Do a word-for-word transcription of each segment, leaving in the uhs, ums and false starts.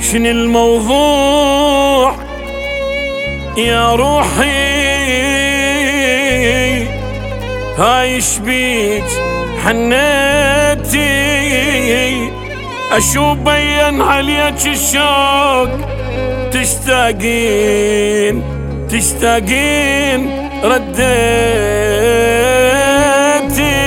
شن الموضوع يا روحي؟ هايش بيك حنيتي اشوف بين عليك الشوق، تشتاقين تشتاقين رديتي.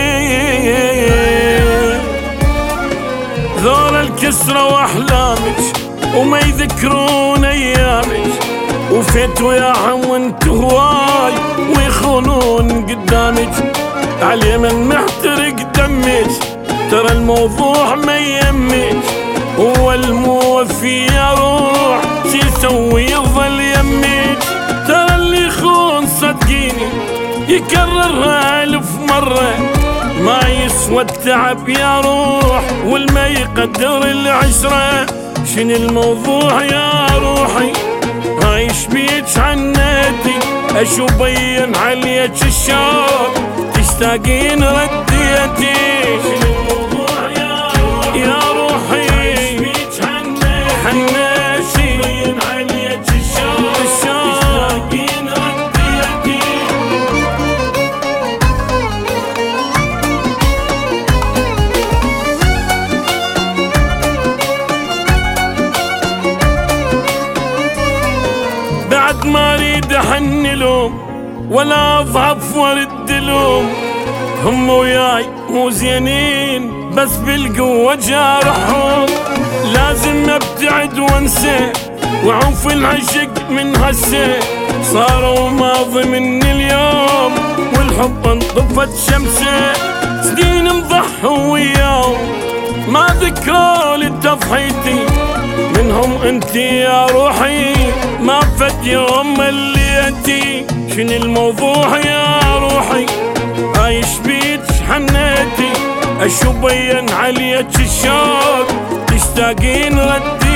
ذول الكسرة واحلامك وما يذكرون ايامك، وفيت وياهم وانت هواي ويخونون قدامك. علي من محترق دمك، ترى الموضوع ما يمك، هو الموفي يا روح شي يسوي يظل يمك. ترى اللي يخون صدقيني يكررها ألف مرة، ما يسوى التعب يا روح والما يقدر العشرة. شن الموضوع يا روحي؟ عايش بيك عنيتي اشوف بين عليك الشوق، تشتاقين رديتي. شن الموضوع يا روحي؟ يا روحي عايش بيك عنيتي بين عليك الشوق، تشتاقين رديتي. بعد ما اريد احن لهم ولا اضعف وارد لهم، هم وياي مو زينين بس بالقوة جارحهم. لازم ابتعد وانسى واعوف العشق من هسه، صاروا ماضي من اليوم والحب انطفت شمسه. سنين نضحوا وياهم ما ذكروا لتضحيتي، منهم انتي يا روحي ما فد يوم مليتي. شن الموضوع يا روحي؟ عايش بيك حنيتي اشوف بين عليك الشوق، تشتاقين ردي